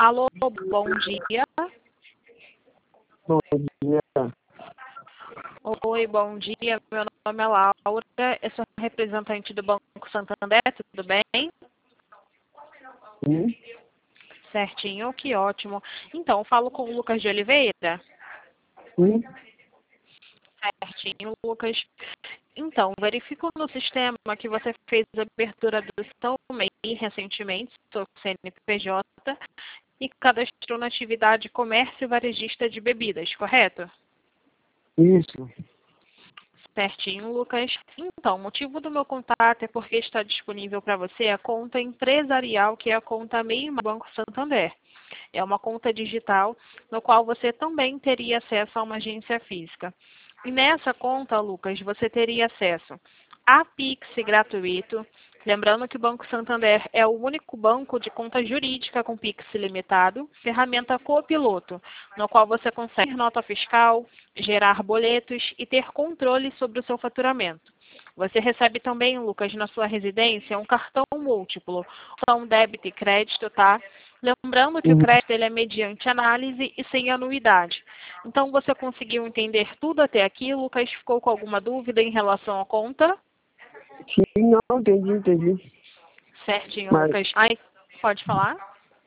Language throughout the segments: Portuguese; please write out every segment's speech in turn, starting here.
Alô, bom dia. Bom dia. Oi, bom dia. Meu nome é Laura. Eu sou representante do Banco Santander. Tudo bem? Sim. Certinho, que ótimo. Então, falo com o Lucas de Oliveira. Sim. Certinho, Lucas. Então, verifico no sistema que você fez a abertura do seu MEI recentemente, seu CNPJ, e cadastrou na atividade comércio varejista de bebidas, correto? Isso. Certinho, Lucas. Então, o motivo do meu contato é porque está disponível para você a conta empresarial, que é a conta MEI Banco Santander. É uma conta digital, no qual você também teria acesso a uma agência física. E nessa conta, Lucas, você teria acesso a Pix gratuito. Lembrando que o Banco Santander é o único banco de conta jurídica com Pix limitado, ferramenta Copiloto, no qual você consegue nota fiscal, gerar boletos e ter controle sobre o seu faturamento. Você recebe também, Lucas, na sua residência, um cartão múltiplo, são débito e crédito, tá? Lembrando que o crédito ele é mediante análise e sem anuidade. Então, você conseguiu entender tudo até aqui, Lucas? Ficou com alguma dúvida em relação à conta? Sim, não, entendi. Certinho, Mas, Lucas. Ai, pode falar?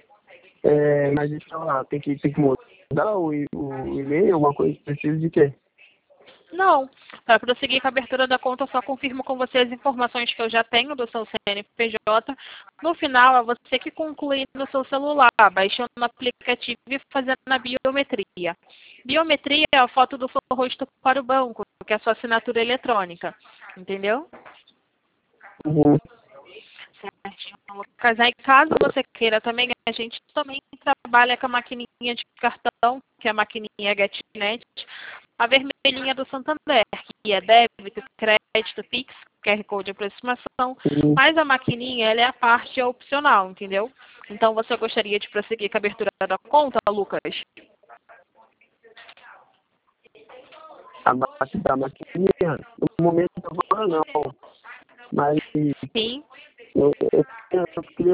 mas deixa eu falar, tem que mudar o e-mail, alguma coisa, precisa de quê? Não. Para prosseguir com a abertura da conta, eu só confirmo com você as informações que eu já tenho do seu CNPJ. No final, é você que conclui no seu celular, baixando o aplicativo e fazendo a biometria. Biometria é a foto do seu rosto para o banco, que é a sua assinatura eletrônica. Entendeu? Uhum. Certinho, Lucas. Aí, caso você queira também, a gente também trabalha com a maquininha de cartão, que é a maquininha GetNet, a vermelhinha do Santander, que é débito, crédito, Pix, QR Code de aproximação, Sim. mas a maquininha, ela é a parte opcional, entendeu? Então, você gostaria de prosseguir com a abertura da conta, Lucas? Da maquininha, no momento agora não, mas Sim. eu queria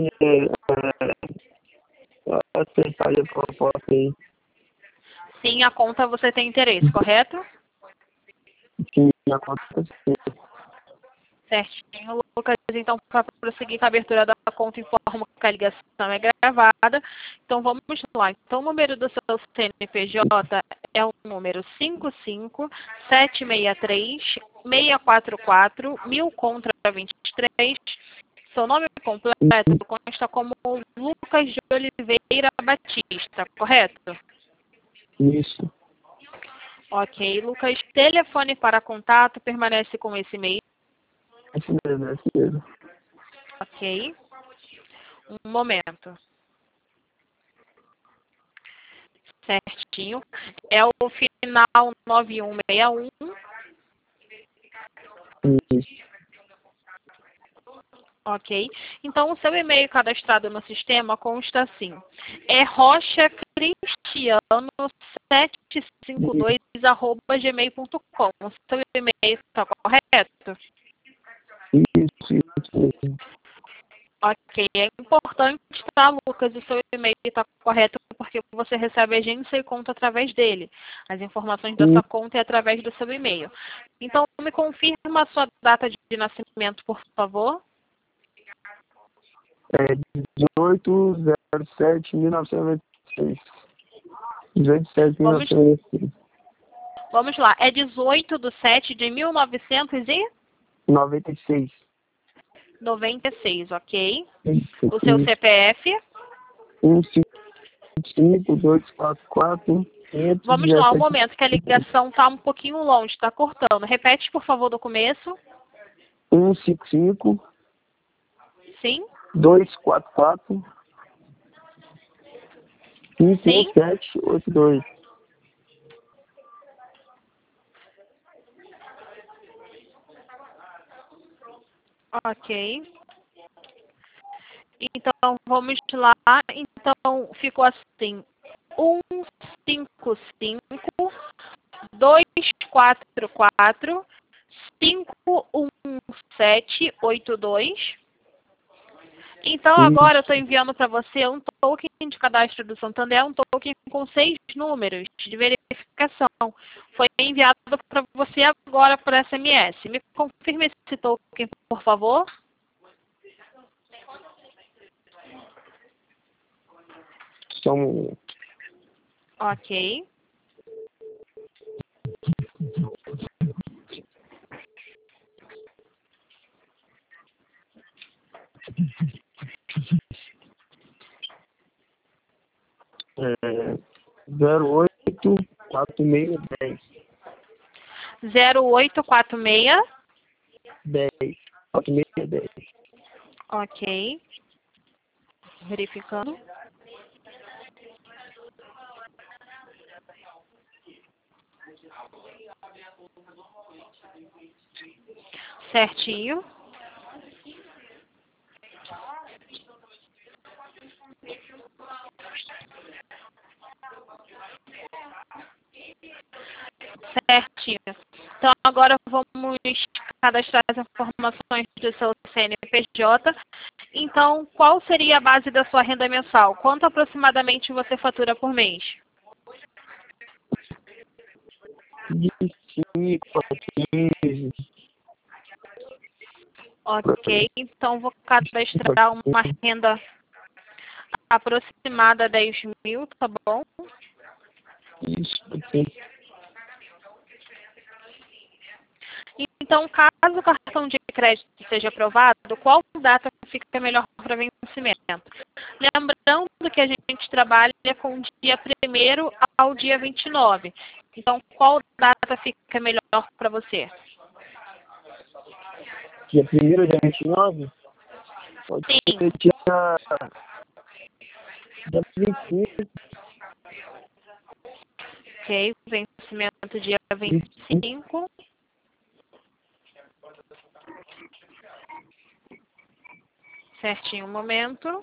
aceitar a proposta aí. Sim, a conta você tem interesse, correto? Sim, aconteceu. Certinho, Lucas. Então, para prosseguir com a abertura da conta, informo que a ligação é gravada. Então, vamos lá. Então, o número do seu CNPJ é o número 55763-644-1000 contra 23. Seu nome completo consta como Lucas de Oliveira Batista, correto? Isso. Ok, Lucas. Telefone para contato permanece com esse e-mail. Esse mesmo. Ok. Um momento. Certinho. É o final 9161. Isso. Ok. Então, o seu e-mail cadastrado no sistema consta assim. É rochacristiano752@gmail.com. O seu e-mail está correto? Isso. Ok. É importante, tá, Lucas? O seu e-mail está correto porque você recebe agência e conta através dele. As informações da sua conta é através do seu e-mail. Então, me confirma a sua data de nascimento, por favor. 18/07/1996. 18/07/1996. Vamos lá. É 18/7/1996, 96. ok? Isso. O seu CPF. 155-244. Vamos lá, um 517. momento, que a ligação está um pouquinho longe, está cortando. Repete, por favor, do começo. 155 Sim? 244 Sim? 5782. Ok. Então, vamos lá. Então, ficou assim. 155-244-51782. Então, agora eu estou enviando para você um token de cadastro do Santander, um token com 6 números de verificação. Foi enviado para você agora por SMS. Me confirme esse token, por favor. São Ok. é, 084610. 0846. 10. 4610. Ok. Verificando. Certinho. Certinho. Então, agora vamos cadastrar as informações do seu CNPJ. Então, qual seria a base da sua renda mensal? Quanto aproximadamente você fatura por mês? De 5 a 15. Ok, então vou cadastrar uma renda aproximada 10 mil, tá bom? Isso, assim. Então, caso o cartão de crédito seja aprovado, qual data fica melhor para vencimento? Lembrando que a gente trabalha com o dia 1º ao dia 29. Então, qual data fica melhor para você? Dia 1º ou dia 29? Pode Sim. ser dia 25. Ok, vencimento dia 25. Certinho, um momento.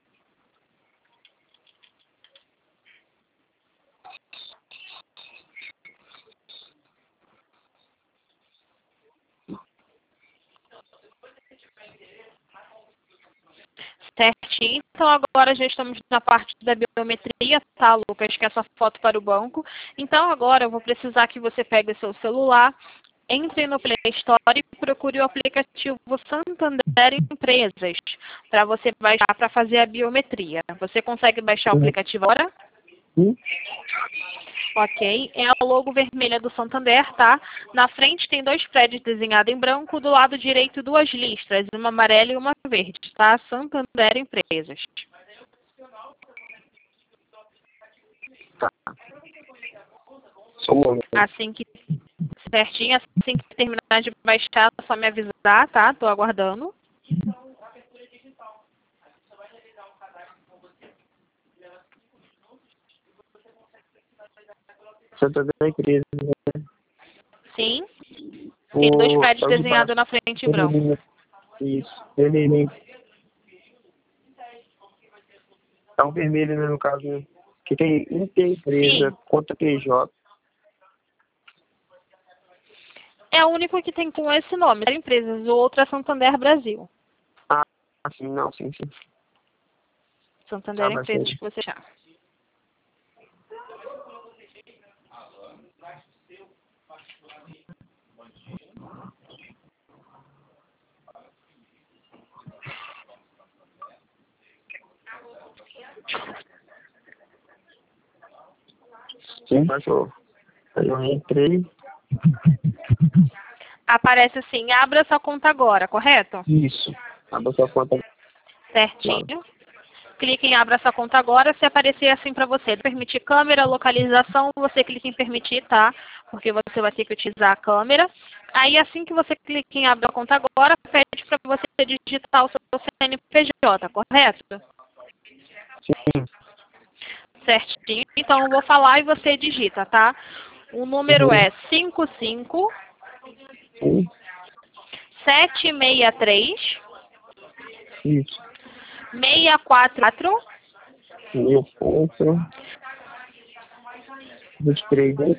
Certinho. Então, agora já estamos na parte da biometria, tá, Lucas? Que é essa foto para o banco. Então, agora eu vou precisar que você pegue o seu celular, entre no Play Store e procure o aplicativo Santander Empresas, para você baixar para fazer a biometria. Você consegue baixar o aplicativo agora? Ok, é a logo vermelha do Santander, tá? Na frente tem 2 prédios desenhados em branco, do lado direito 2 listras, uma amarela e uma verde, tá? Santander Empresas. Tá. Só um momento. Assim que certinho, assim que terminar de baixar, é só me avisar, tá? Tô aguardando. Santander Empresa. Sim. Tem 2 prédios É o de desenhados baixo. na frente em branco. Isso. Vermelhinho. É o vermelho, né, no caso, né? Que tem Interempresa, Sim. conta PJ. É o único que tem com esse nome, da empresas. O outro é Santander Brasil. Ah, sim, não, sim, sim. Santander Vai Empresas ser. que você chama. Sim, baixou. Aí eu entrei. Aparece assim, abra sua conta agora, correto? Isso. Abra sua conta. Certinho. Clique em abra sua conta agora, se aparecer assim para você, permitir câmera, localização, você clica em permitir, tá? Porque você vai ter que utilizar a câmera. Aí assim que você clica em abra a conta agora, pede para você digitar o seu CNPJ, correto? Sim. Certinho. Então eu vou falar e você digita, tá? O número é 55 Sim. 763 Isso. 644 Meu ponto. 23, né?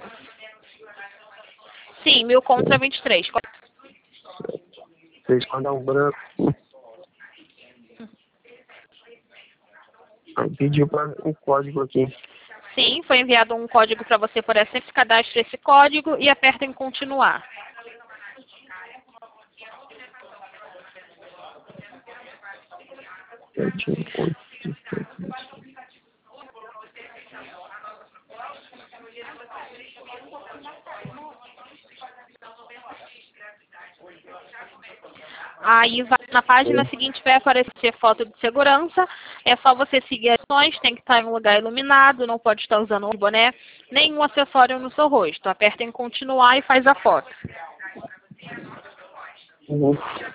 Sim, 1000 contra 23. 3 quando é um branco. Aí pediu para um código aqui. Sim, foi enviado um código para você por SMS, cadastre esse código e aperta em continuar. Aí na página seguinte vai aparecer foto de segurança. É só você seguir as ações, tem que estar em um lugar iluminado, não pode estar usando um boné, nenhum acessório no seu rosto. Aperta em continuar e faz a foto. Uhum.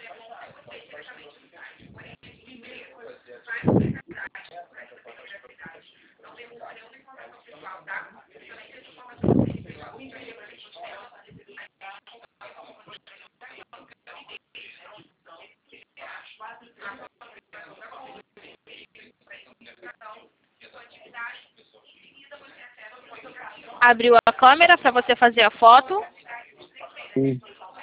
Abriu a câmera para você fazer a foto. Sim.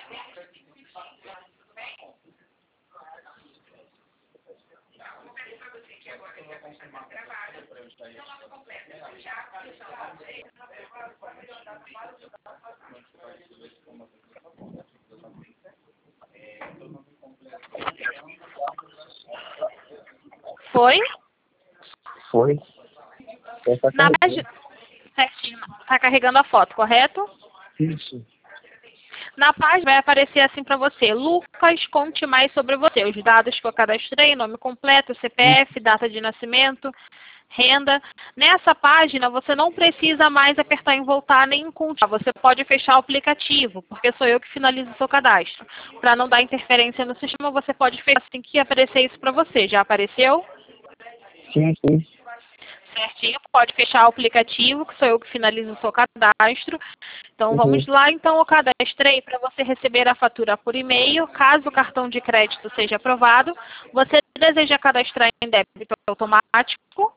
Foi? Foi. Na página... Certinho. Está carregando a foto, correto? Isso. Na página vai aparecer assim para você: Lucas, conte mais sobre você. Os dados que eu cadastrei, nome completo, CPF, data de nascimento, renda. Nessa página você não precisa mais apertar em voltar nem em continuar. Você pode fechar o aplicativo, porque sou eu que finalizo o seu cadastro. Para não dar interferência no sistema, você pode fechar assim que aparecer isso para você. Já apareceu? Sim, sim. Certinho, pode fechar o aplicativo, que sou eu que finalizo o seu cadastro. Então, vamos lá. Então, eu cadastrei para você receber a fatura por e-mail. Caso o cartão de crédito seja aprovado, você deseja cadastrar em débito automático?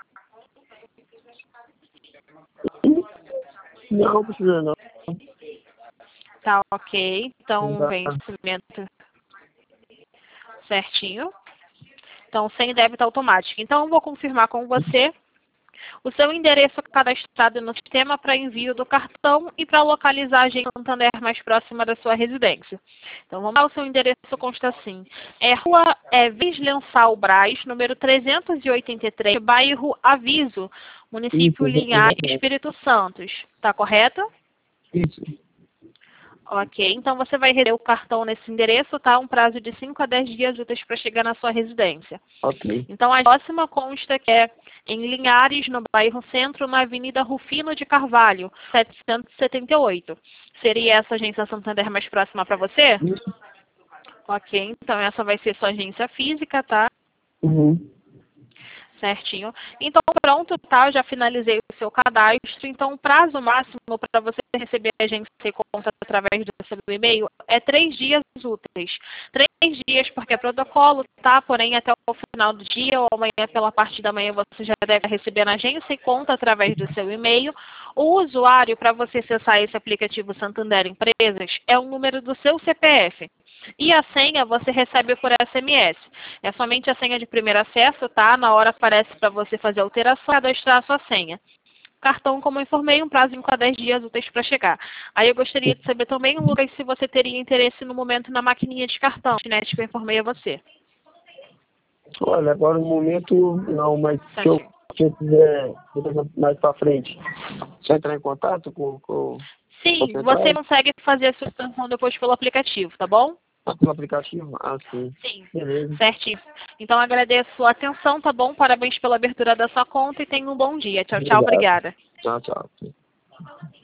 Não precisa não. Tá, ok. Então, Tá. vencimento certinho. Então, sem débito automático. Então, eu vou confirmar com você o seu endereço cadastrado no sistema para envio do cartão e para localizar a agência Santander mais próxima da sua residência. Então, vamos lá, o seu endereço consta assim. Rua Vislençal Brás, número 383, bairro Aviso, município Isso, Linhares, Espírito Santo. Está correto? isso. Ok, então você vai receber o cartão nesse endereço, tá? Um prazo de 5 a 10 dias úteis para chegar na sua residência. Ok. Então, a próxima consta que é em Linhares, no bairro Centro, na Avenida Rufino de Carvalho, 778. Seria essa agência Santander mais próxima para você? Isso. Ok, então essa vai ser sua agência física, tá? Uhum. Certinho. Então, pronto, tá? Eu já finalizei o seu cadastro. Então, o prazo máximo para você receber a agência e conta através do seu e-mail é 3 dias úteis. 3 dias porque é protocolo, tá? Porém, até o final do dia ou amanhã pela parte da manhã você já deve receber na agência e conta através do seu e-mail. O usuário para você acessar esse aplicativo Santander Empresas é o número do seu CPF. E a senha você recebe por SMS. É somente a senha de primeiro acesso, tá? Na hora aparece para você fazer a alteração, cadastrar a sua senha. Cartão, como eu informei, um prazo de 5 a 10 dias úteis para chegar. Aí eu gostaria de saber também, Lucas, se você teria interesse no momento na maquininha de cartão, né, que eu informei a você. Olha, agora no momento não, mas Certo. se eu quiser mais para frente, só entrar em contato com Sim, a você central? consegue fazer a suspensão depois pelo aplicativo, tá bom? Pelo aplicativo? Ah, sim. Sim. Beleza. Certinho. Então agradeço a sua atenção, tá bom? Parabéns pela abertura da sua conta e tenha um bom dia. Tchau, tchau. Obrigado. Obrigada. Tchau, tchau.